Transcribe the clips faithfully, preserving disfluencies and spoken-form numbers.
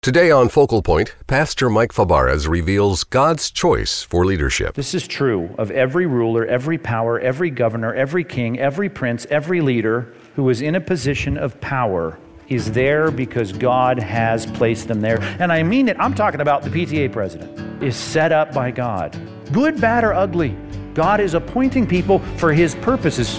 Today on Focal Point, Pastor Mike Fabarez reveals God's choice for leadership. This is true of every ruler, every power, every governor, every king, every prince, every leader who is in a position of power is there because God has placed them there. And I mean it, I'm talking about the P T A president, is set up by God. Good, bad, or ugly, God is appointing people for His purposes.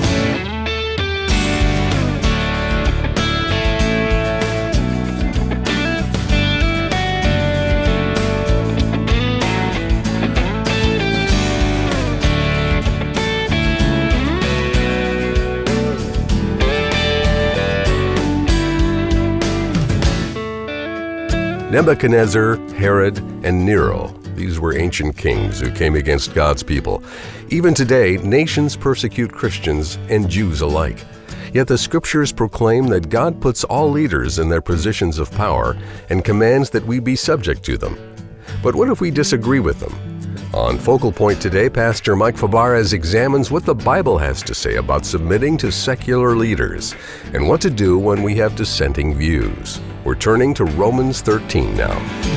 Nebuchadnezzar, Herod, and Nero. These were ancient kings who came against God's people. Even today, nations persecute Christians and Jews alike. Yet the Scriptures proclaim that God puts all leaders in their positions of power and commands that we be subject to them. But what if we disagree with them? On Focal Point today, Pastor Mike Fabarez examines what the Bible has to say about submitting to secular leaders and what to do when we have dissenting views. We're turning to Romans thirteen now.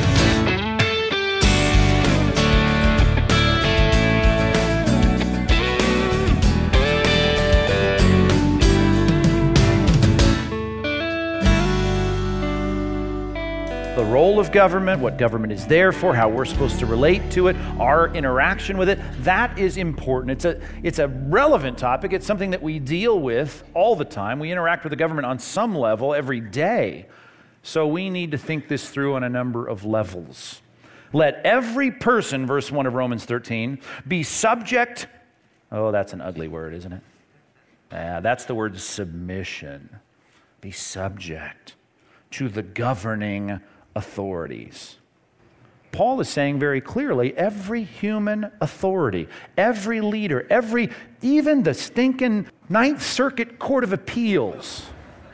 The role of government, what government is there for, how we're supposed to relate to it, our interaction with it, that is important. It's a, it's a relevant topic. It's something that we deal with all the time. We interact with the government on some level every day. So we need to think this through on a number of levels. Let every person, verse one of Romans thirteen, be subject. Oh, that's an ugly word, isn't it? Yeah, that's the word submission. Be subject to the governing authorities. Paul is saying very clearly, every human authority, every leader, every, even the stinking Ninth Circuit Court of Appeals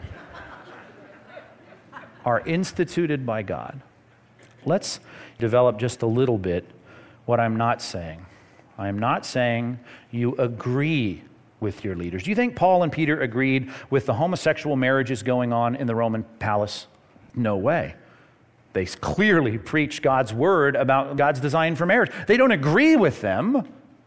are instituted by God. Let's develop just a little bit what I'm not saying. I'm not saying you agree with your leaders. Do you think Paul and Peter agreed with the homosexual marriages going on in the Roman palace? No way. They clearly preach God's word about God's design for marriage. They don't agree with them.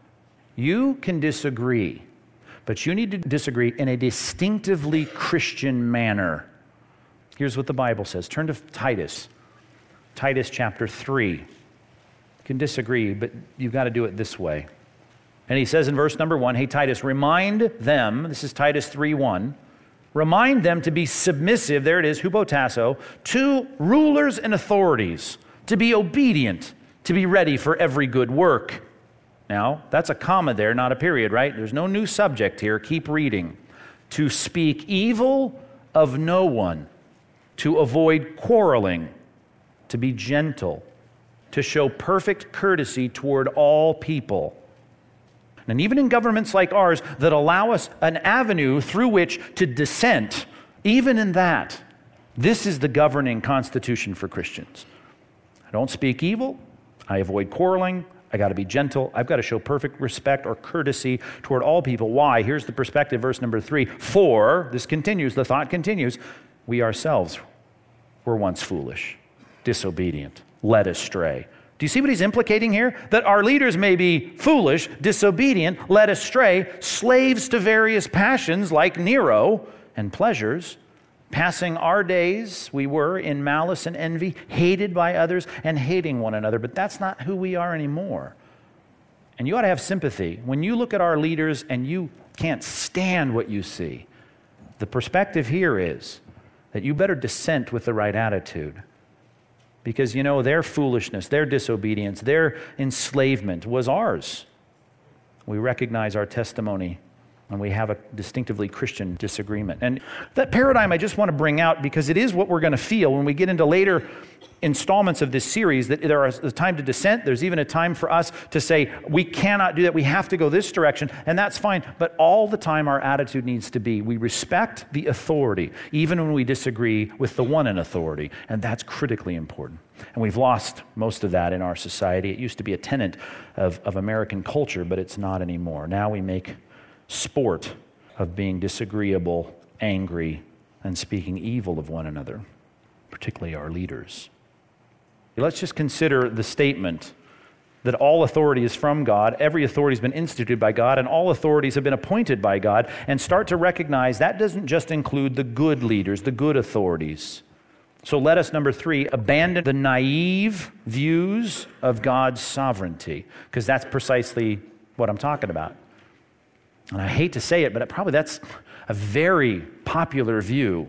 You can disagree, but you need to disagree in a distinctively Christian manner. Here's what the Bible says. Turn to Titus. Titus chapter three. You can disagree, but you've got to do it this way. And he says in verse number one, hey Titus, remind them, this is Titus three one, remind them to be submissive, there it is, hupotasso, to rulers and authorities, to be obedient, to be ready for every good work. Now, that's a comma there, not a period, right? There's no new subject here. Keep reading. To speak evil of no one, to avoid quarreling, to be gentle, to show perfect courtesy toward all people. And even in governments like ours that allow us an avenue through which to dissent, even in that, this is the governing constitution for Christians. I don't speak evil. I avoid quarreling. I got to be gentle. I've got to show perfect respect or courtesy toward all people. Why? Here's the perspective, verse number three. For, this continues, the thought continues, we ourselves were once foolish, disobedient, led astray. Do you see what he's implicating here? That our leaders may be foolish, disobedient, led astray, slaves to various passions like Nero and pleasures. Passing our days, we were in malice and envy, hated by others and hating one another. But that's not who we are anymore. And you ought to have sympathy. When you look at our leaders and you can't stand what you see, the perspective here is that you better dissent with the right attitude. Because, you know, their foolishness, their disobedience, their enslavement was ours. We recognize our testimony and we have a distinctively Christian disagreement. And that paradigm I just want to bring out because it is what we're going to feel when we get into later installments of this series, that there is a time to dissent. There's even a time for us to say, we cannot do that. We have to go this direction, and that's fine. But all the time our attitude needs to be, we respect the authority, even when we disagree with the one in authority. And that's critically important. And we've lost most of that in our society. It used to be a tenet of, of American culture, but it's not anymore. Now we make sport of being disagreeable, angry, and speaking evil of one another, particularly our leaders. Let's just consider the statement that all authority is from God, every authority has been instituted by God, and all authorities have been appointed by God, and start to recognize that doesn't just include the good leaders, the good authorities. So let us, number three, abandon the naive views of God's sovereignty, because that's precisely what I'm talking about. And I hate to say it, but probably that's a very popular view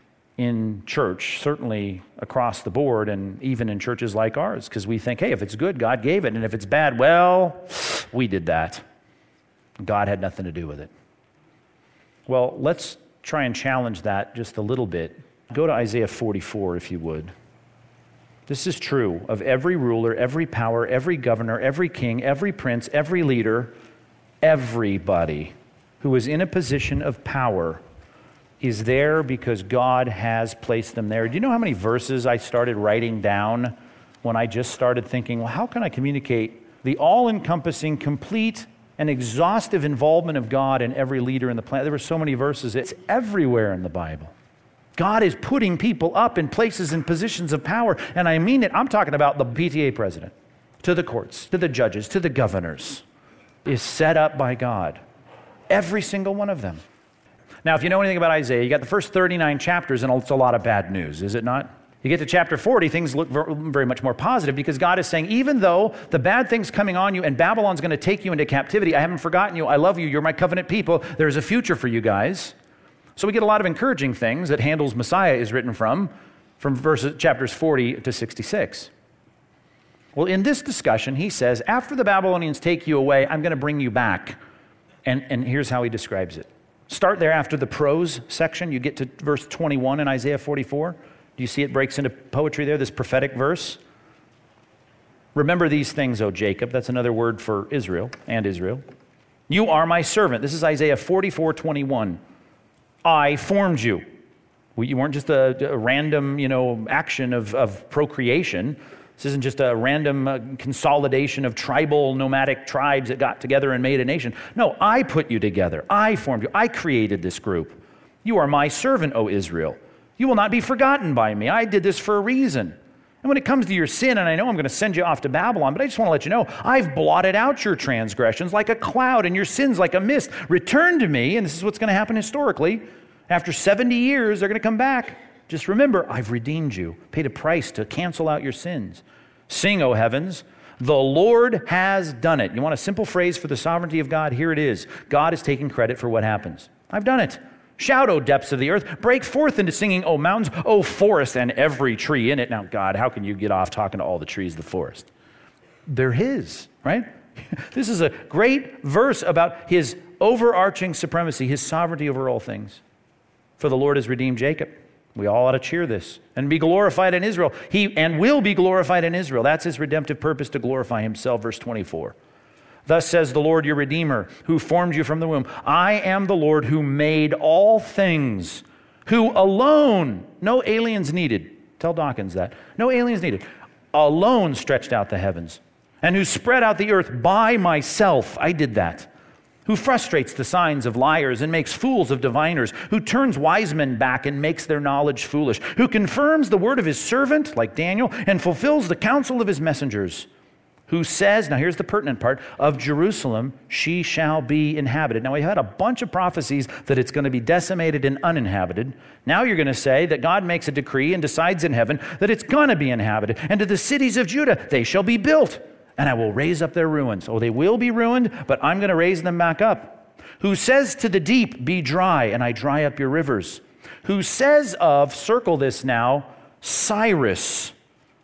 in church, certainly across the board, and even in churches like ours, because we think, hey, if it's good, God gave it, and if it's bad, well, we did that. God had nothing to do with it. Well, let's try and challenge that just a little bit. Go to Isaiah forty-four, if you would. This is true of every ruler, every power, every governor, every king, every prince, every leader, everybody who is in a position of power is there because God has placed them there. Do you know how many verses I started writing down when I just started thinking, well, how can I communicate the all-encompassing, complete, and exhaustive involvement of God in every leader in the planet? There were so many verses. It's everywhere in the Bible. God is putting people up in places and positions of power, and I mean it. I'm talking about the P T A president, to the courts, to the judges, to the governors, is set up by God. Every single one of them. Now, if you know anything about Isaiah, you got the first thirty-nine chapters, and it's a lot of bad news, is it not? You get to chapter forty, things look very much more positive, because God is saying, even though the bad thing's coming on you and Babylon's going to take you into captivity, I haven't forgotten you, I love you, you're my covenant people, there's a future for you guys. So we get a lot of encouraging things that Handel's Messiah is written from, from verses, chapters forty to sixty-six. Well, in this discussion, he says, after the Babylonians take you away, I'm going to bring you back. And, and here's how he describes it. Start there after the prose section. You get to verse twenty-one in Isaiah forty-four. Do you see it breaks into poetry there, this prophetic verse? Remember these things, O Jacob. That's another word for Israel and Israel. You are my servant. This is Isaiah forty-four twenty-one. I formed you. Well, you weren't just a, a random, you know, action of, of procreation. This isn't just a random uh, consolidation of tribal, nomadic tribes that got together and made a nation. No, I put you together. I formed you. I created this group. You are my servant, O Israel. You will not be forgotten by me. I did this for a reason. And when it comes to your sin, and I know I'm going to send you off to Babylon, but I just want to let you know, I've blotted out your transgressions like a cloud and your sins like a mist. Return to me, and this is what's going to happen historically. After seventy years, they're going to come back. Just remember, I've redeemed you, paid a price to cancel out your sins. Sing, O heavens, the Lord has done it. You want a simple phrase for the sovereignty of God? Here it is. God is taking credit for what happens. I've done it. Shout, O depths of the earth. Break forth into singing, O mountains, O forest, and every tree in it. Now, God, how can you get off talking to all the trees of the forest? They're his, right? This is a great verse about his overarching supremacy, his sovereignty over all things. For the Lord has redeemed Jacob. We all ought to cheer this and be glorified in Israel. He and will be glorified in Israel. That's his redemptive purpose, to glorify himself. Verse twenty-four. Thus says the Lord your Redeemer, who formed you from the womb. I am the Lord who made all things, who alone, no aliens needed. Tell Dawkins that. No aliens needed. Alone stretched out the heavens, and who spread out the earth by myself. I did that. Who frustrates the signs of liars and makes fools of diviners, who turns wise men back and makes their knowledge foolish, who confirms the word of his servant, like Daniel, and fulfills the counsel of his messengers, who says, now here's the pertinent part, of Jerusalem she shall be inhabited. Now we had a bunch of prophecies that it's going to be decimated and uninhabited. Now you're going to say that God makes a decree and decides in heaven that it's going to be inhabited. And to the cities of Judah, they shall be built, and I will raise up their ruins. Oh, they will be ruined, but I'm going to raise them back up. Who says to the deep, be dry, and I dry up your rivers. Who says of, circle this now, Cyrus,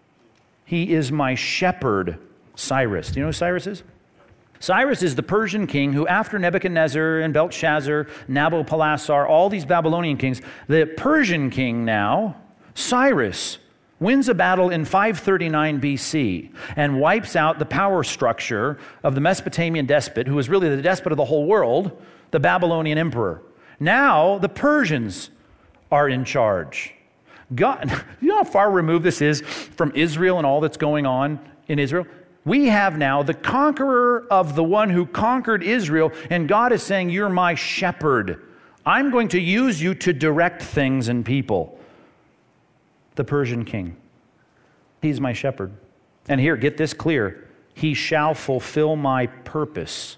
he is my shepherd. Cyrus. Do you know who Cyrus is? Cyrus is the Persian king who, after Nebuchadnezzar and Belshazzar, Nabopolassar, all these Babylonian kings, the Persian king now, Cyrus, wins a battle in five thirty-nine B C and wipes out the power structure of the Mesopotamian despot, who was really the despot of the whole world, the Babylonian emperor. Now the Persians are in charge. God, you know how far removed this is from Israel and all that's going on in Israel? We have now the conqueror of the one who conquered Israel, and God is saying, you're my shepherd. I'm going to use you to direct things and people. The Persian king. He's my shepherd. And here, get this clear. He shall fulfill my purpose.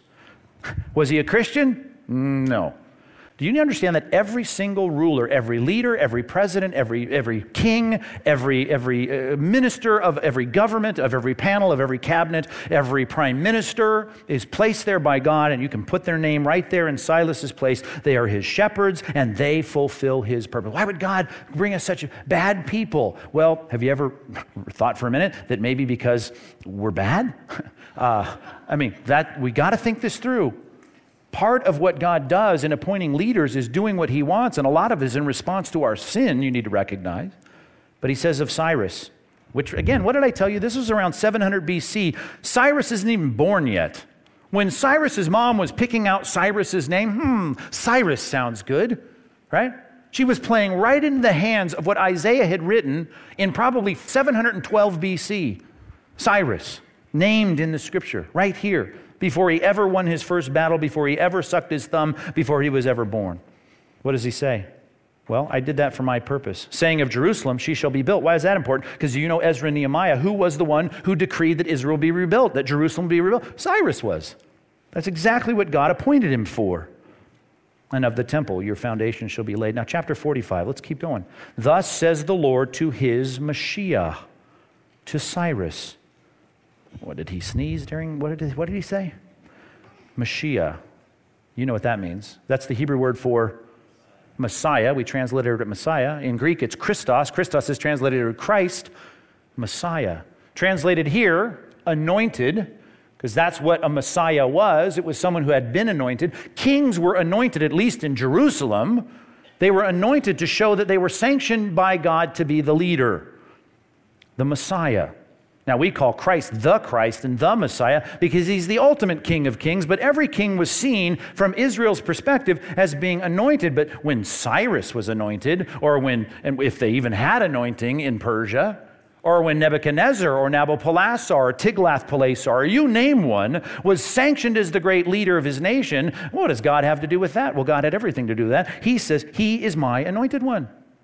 Was he a Christian? No. Do you understand that every single ruler, every leader, every president, every every king, every every uh, minister of every government, of every panel, of every cabinet, every prime minister is placed there by God, and you can put their name right there in Silas's place. They are his shepherds, and they fulfill his purpose. Why would God bring us such bad people? Well, have you ever thought for a minute that maybe because we're bad? Uh, I mean, that we got to think this through. Part of what God does in appointing leaders is doing what he wants, and a lot of it is in response to our sin, you need to recognize. But he says of Cyrus, which again, what did I tell you? This was around seven hundred B C. Cyrus isn't even born yet. When Cyrus's mom was picking out Cyrus's name, hmm, Cyrus sounds good, right? She was playing right into the hands of what Isaiah had written in probably seven hundred twelve B C. Cyrus, named in the scripture, right here. Before he ever won his first battle, before he ever sucked his thumb, before he was ever born. What does he say? Well, I did that for my purpose. Saying of Jerusalem, she shall be built. Why is that important? Because you know Ezra and Nehemiah, who was the one who decreed that Israel be rebuilt, that Jerusalem be rebuilt? Cyrus was. That's exactly what God appointed him for. And of the temple, your foundation shall be laid. Now, chapter forty-five, let's keep going. Thus says the Lord to his Mashiach, to Cyrus. What did he sneeze during, what did he, what did he say? Mashiach. You know what that means. That's the Hebrew word for Messiah. We translated it Messiah. In Greek, it's Christos. Christos is translated as Christ, Messiah. Translated here, anointed, because that's what a Messiah was. It was someone who had been anointed. Kings were anointed, at least in Jerusalem. They were anointed to show that they were sanctioned by God to be the leader, the Messiah. Now, we call Christ the Christ and the Messiah because he's the ultimate King of Kings, but every king was seen from Israel's perspective as being anointed. But when Cyrus was anointed, or when, and if they even had anointing in Persia, or when Nebuchadnezzar or Nabopolassar or Tiglath-Pileser, or you name one, was sanctioned as the great leader of his nation, what does God have to do with that? Well, God had everything to do with that. He says, he is my anointed one.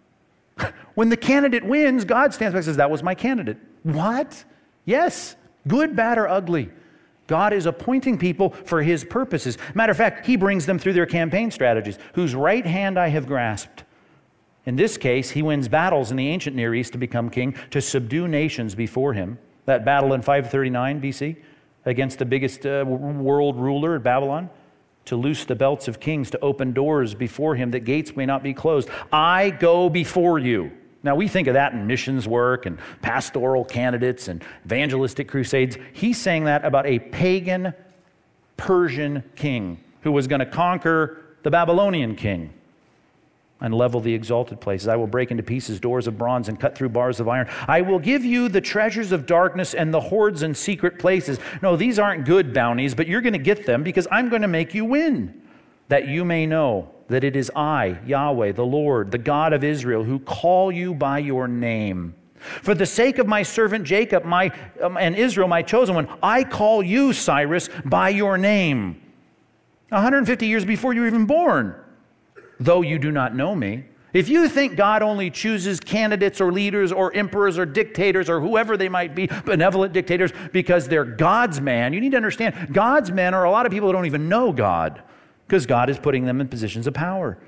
When the candidate wins, God stands back and says, that was my candidate. What? Yes, good, bad, or ugly. God is appointing people for his purposes. Matter of fact, he brings them through their campaign strategies. Whose right hand I have grasped. In this case, he wins battles in the ancient Near East to become king, to subdue nations before him. That battle in five thirty-nine B C against the biggest uh, world ruler, Babylon, to loose the belts of kings, to open doors before him that gates may not be closed. I go before you. Now, we think of that in missions work and pastoral candidates and evangelistic crusades. He's saying that about a pagan Persian king who was going to conquer the Babylonian king and level the exalted places. I will break into pieces doors of bronze and cut through bars of iron. I will give you the treasures of darkness and the hoards and secret places. No, these aren't good bounties, but you're going to get them because I'm going to make you win, that you may know that it is I, Yahweh, the Lord, the God of Israel, who call you by your name. For the sake of my servant Jacob my um, and Israel, my chosen one, I call you, Cyrus, by your name. one hundred fifty years before you were even born, though you do not know me. If you think God only chooses candidates or leaders or emperors or dictators or whoever they might be, benevolent dictators, because they're God's man, you need to understand, God's men are a lot of people who don't even know God, because God is putting them in positions of power.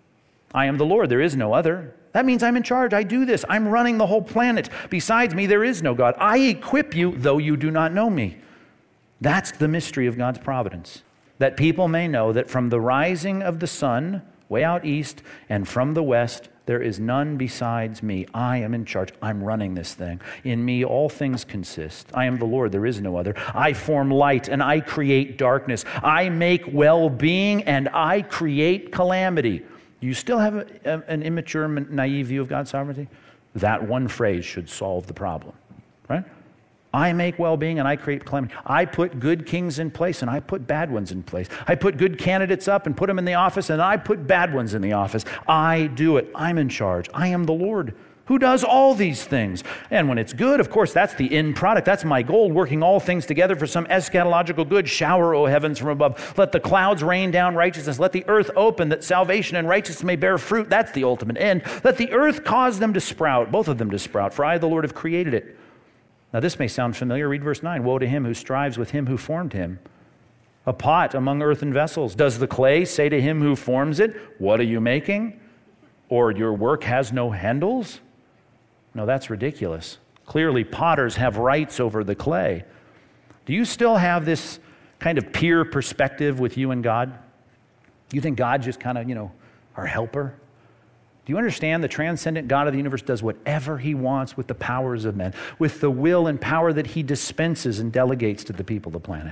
I am the Lord, there is no other. That means I'm in charge, I do this, I'm running the whole planet. Besides me, there is no God. I equip you, though you do not know me. That's the mystery of God's providence. That people may know that from the rising of the sun, way out east, and from the west, there is none besides me. I am in charge. I'm running this thing. In me, all things consist. I am the Lord. There is no other. I form light and I create darkness. I make well-being and I create calamity. Do you still have a, a, an immature, naive view of God's sovereignty? That one phrase should solve the problem, right? I make well-being and I create calamity. I put good kings in place and I put bad ones in place. I put good candidates up and put them in the office and I put bad ones in the office. I do it. I'm in charge. I am the Lord who does all these things. And when it's good, of course, that's the end product. That's my goal, working all things together for some eschatological good. Shower, O heavens, from above. Let the clouds rain down righteousness. Let the earth open that salvation and righteousness may bear fruit. That's the ultimate end. Let the earth cause them to sprout, both of them to sprout, for I, the Lord, have created it. Now this may sound familiar. Read verse nine. Woe to him who strives with him who formed him. A pot among earthen vessels. Does the clay say to him who forms it, what are you making? Or your work has no handles? No, that's ridiculous. Clearly, potters have rights over the clay. Do you still have this kind of peer perspective with you and God? Do you think God just kind of, you know, our helper? Do you understand the transcendent God of the universe does whatever he wants with the powers of men, with the will and power that he dispenses and delegates to the people of the planet?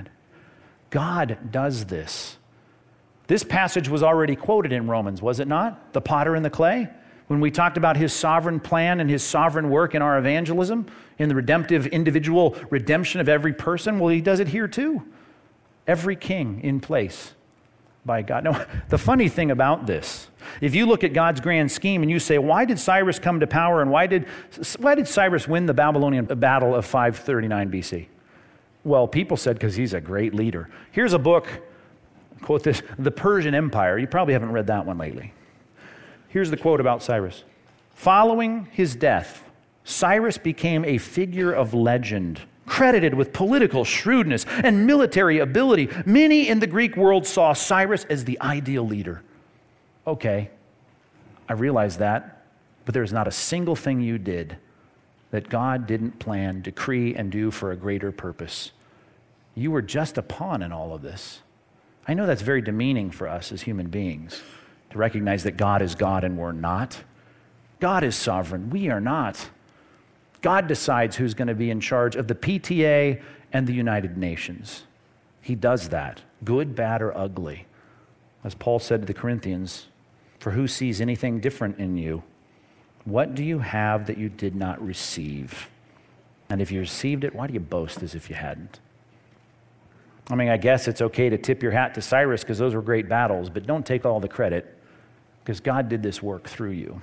God does this. This passage was already quoted in Romans, was it not? The potter and the clay? When we talked about his sovereign plan and his sovereign work in our evangelism, in the redemptive individual redemption of every person, well, he does it here too. Every king in place by God. Now, the funny thing about this, if you look at God's grand scheme and you say, why did Cyrus come to power and why did, why did Cyrus win the Babylonian battle of five thirty-nine B C? Well, people said because he's a great leader. Here's a book, quote this, The Persian Empire. You probably haven't read that one lately. Here's the quote about Cyrus. Following his death, Cyrus became a figure of legend, credited with political shrewdness and military ability. Many in the Greek world saw Cyrus as the ideal leader. Okay, I realize that, but there's not a single thing you did that God didn't plan, decree, and do for a greater purpose. You were just a pawn in all of this. I know that's very demeaning for us as human beings, to recognize that God is God and we're not. God is sovereign, we are not. God decides who's going to be in charge of the P T A and the United Nations. He does that, good, bad, or ugly. As Paul said to the Corinthians, for who sees anything different in you? What do you have that you did not receive? And if you received it, why do you boast as if you hadn't? I mean, I guess it's okay to tip your hat to Cyrus because those were great battles, but don't take all the credit because God did this work through you.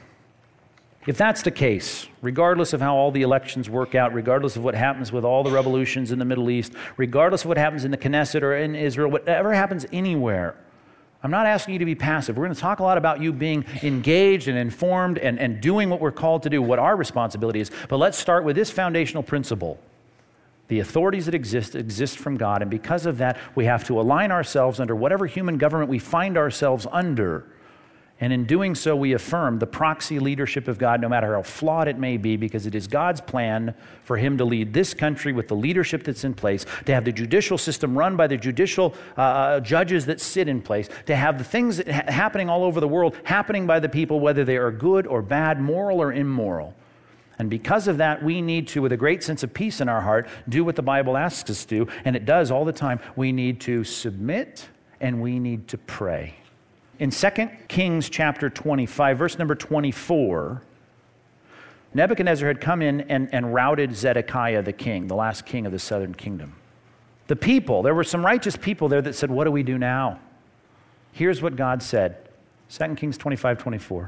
If that's the case, regardless of how all the elections work out, regardless of what happens with all the revolutions in the Middle East, regardless of what happens in the Knesset or in Israel, whatever happens anywhere, I'm not asking you to be passive. We're going to talk a lot about you being engaged and informed and, and doing what we're called to do, what our responsibility is. But let's start with this foundational principle. The authorities that exist, exist from God, and because of that, we have to align ourselves under whatever human government we find ourselves under. And in doing so, we affirm the proxy leadership of God, no matter how flawed it may be, because it is God's plan for him to lead this country with the leadership that's in place, to have the judicial system run by the judicial uh, judges that sit in place, to have the things that ha- happening all over the world happening by the people, whether they are good or bad, moral or immoral. And because of that, we need to, with a great sense of peace in our heart, do what the Bible asks us to do, and it does all the time. We need to submit and we need to pray. In Second Kings chapter twenty-five, verse number twenty-four, Nebuchadnezzar had come in and, and routed Zedekiah the king, the last king of the southern kingdom. The people, there were some righteous people there that said, what do we do now? Here's what God said, Second Kings twenty-five, twenty-four.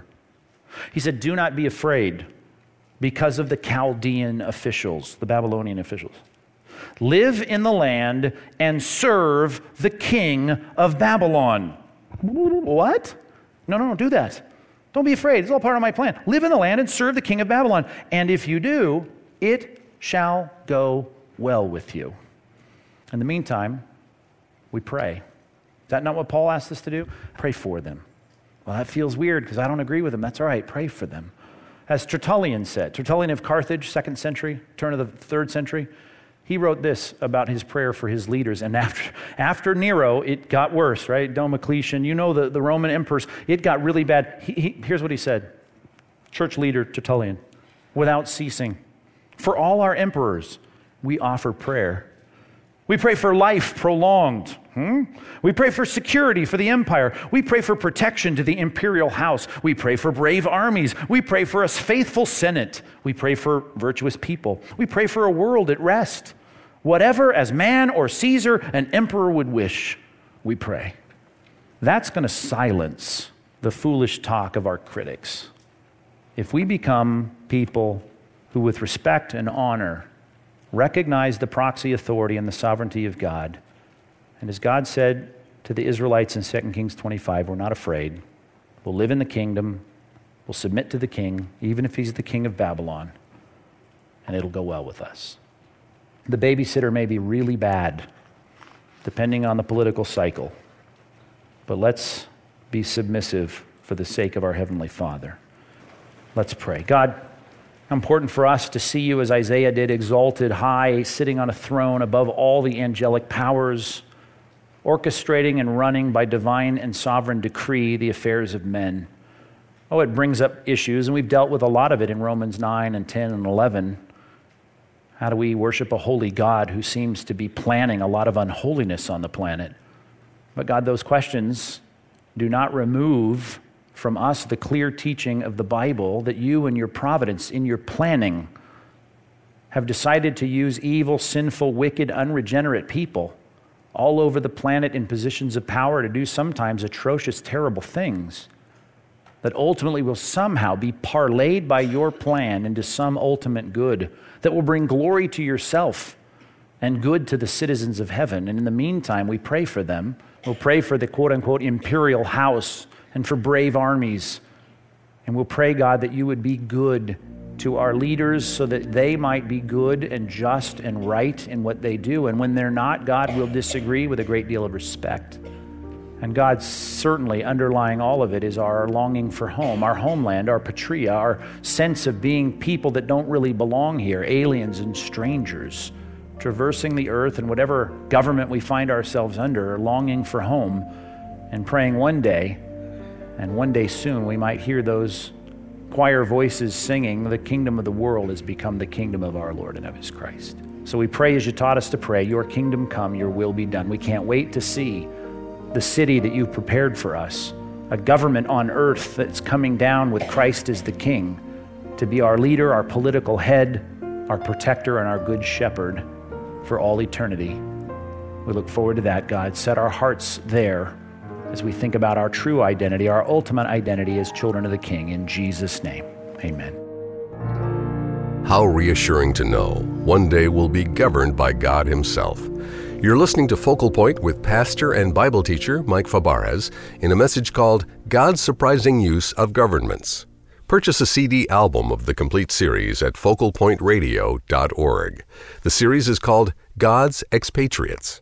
He said, do not be afraid because of the Chaldean officials, the Babylonian officials. Live in the land and serve the king of Babylon. What? No, no, no, do that. Don't be afraid. It's all part of my plan. Live in the land and serve the king of Babylon. And if you do, it shall go well with you. In the meantime, we pray. Is that not what Paul asked us to do? Pray for them. Well, that feels weird because I don't agree with them. That's all right. Pray for them. As Tertullian said, Tertullian of Carthage, second century, turn of the third century, he wrote this about his prayer for his leaders. And after, after Nero, it got worse, right? Domitian, you know the, the Roman emperors, it got really bad. He, he, here's what he said, church leader Tertullian, without ceasing. For all our emperors, we offer prayer. We pray for life prolonged. Hmm? We pray for security for the empire. We pray for protection to the imperial house. We pray for brave armies. We pray for a faithful senate. We pray for virtuous people. We pray for a world at rest. Whatever, as man or Caesar, an emperor would wish, we pray. That's going to silence the foolish talk of our critics. If we become people who, with respect and honor, recognize the proxy authority and the sovereignty of God, and as God said to the Israelites in Second Kings twenty-five, we're not afraid. We'll live in the kingdom. We'll submit to the king, even if he's the king of Babylon, and it'll go well with us. The babysitter may be really bad, depending on the political cycle. But let's be submissive for the sake of our Heavenly Father. Let's pray. God, important for us to see you as Isaiah did, exalted high, sitting on a throne above all the angelic powers, orchestrating and running by divine and sovereign decree the affairs of men. Oh, it brings up issues, and we've dealt with a lot of it in Romans nine and ten and eleven. How do we worship a holy God who seems to be planning a lot of unholiness on the planet? But God, those questions do not remove from us the clear teaching of the Bible that you and your providence in your planning have decided to use evil, sinful, wicked, unregenerate people all over the planet in positions of power to do sometimes atrocious, terrible things that ultimately will somehow be parlayed by your plan into some ultimate good that will bring glory to yourself and good to the citizens of heaven. And in the meantime, we pray for them. We'll pray for the quote-unquote imperial house and for brave armies. And we'll pray, God, that you would be good to our leaders so that they might be good and just and right in what they do. And when they're not, God, we'll disagree with a great deal of respect. And God, certainly underlying all of it is our longing for home, our homeland, our patria, our sense of being people that don't really belong here, aliens and strangers, traversing the earth and whatever government we find ourselves under, longing for home and praying one day, and one day soon, we might hear those choir voices singing, the kingdom of the world has become the kingdom of our Lord and of his Christ. So we pray as you taught us to pray, your kingdom come, your will be done. We can't wait to see the city that you've prepared for us, a government on earth that's coming down with Christ as the king, to be our leader, our political head, our protector, and our good shepherd for all eternity. We look forward to that, God. Set our hearts there as we think about our true identity, our ultimate identity as children of the King. In Jesus' name, amen. How reassuring to know one day we'll be governed by God himself. You're listening to Focal Point with pastor and Bible teacher Mike Fabarez in a message called God's Surprising Use of Governments. Purchase a C D album of the complete series at focal point radio dot org. The series is called God's Expatriates.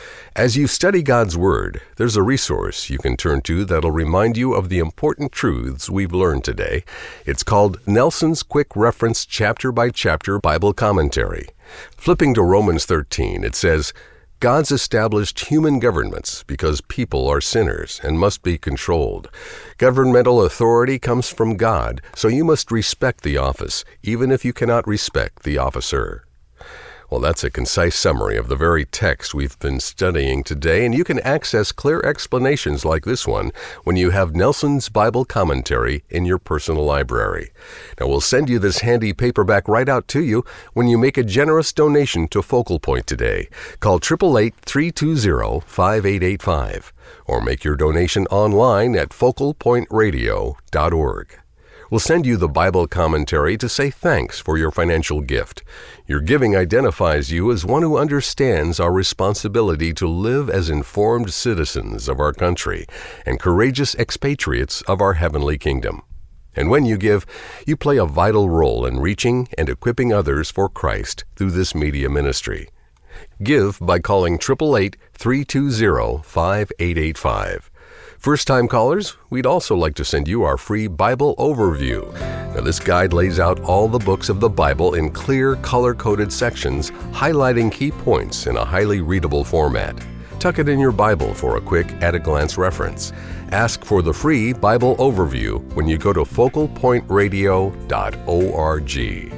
As you study God's Word, there's a resource you can turn to that'll remind you of the important truths we've learned today. It's called Nelson's Quick Reference Chapter-by-Chapter Bible Commentary. Flipping to Romans thirteen, it says, God's established human governments because people are sinners and must be controlled. Governmental authority comes from God, so you must respect the office, even if you cannot respect the officer. Well, that's a concise summary of the very text we've been studying today, and you can access clear explanations like this one when you have Nelson's Bible Commentary in your personal library. Now, we'll send you this handy paperback right out to you when you make a generous donation to Focal Point today. Call eight eight eight, three two zero, five eight eight five or make your donation online at focal point radio dot org. We'll send you the Bible commentary to say thanks for your financial gift. Your giving identifies you as one who understands our responsibility to live as informed citizens of our country and courageous expatriates of our heavenly kingdom. And when you give, you play a vital role in reaching and equipping others for Christ through this media ministry. Give by calling eight eight eight, three two zero, five eight eight five. First-time callers, we'd also like to send you our free Bible overview. Now, this guide lays out all the books of the Bible in clear, color-coded sections, highlighting key points in a highly readable format. Tuck it in your Bible for a quick, at-a-glance reference. Ask for the free Bible overview when you go to focal point radio dot org.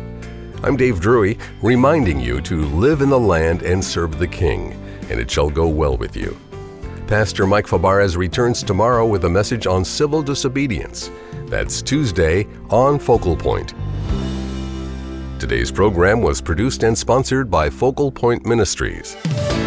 I'm Dave Drury, reminding you to live in the land and serve the King, and it shall go well with you. Pastor Mike Fabarez returns tomorrow with a message on civil disobedience. That's Tuesday on Focal Point. Today's program was produced and sponsored by Focal Point Ministries.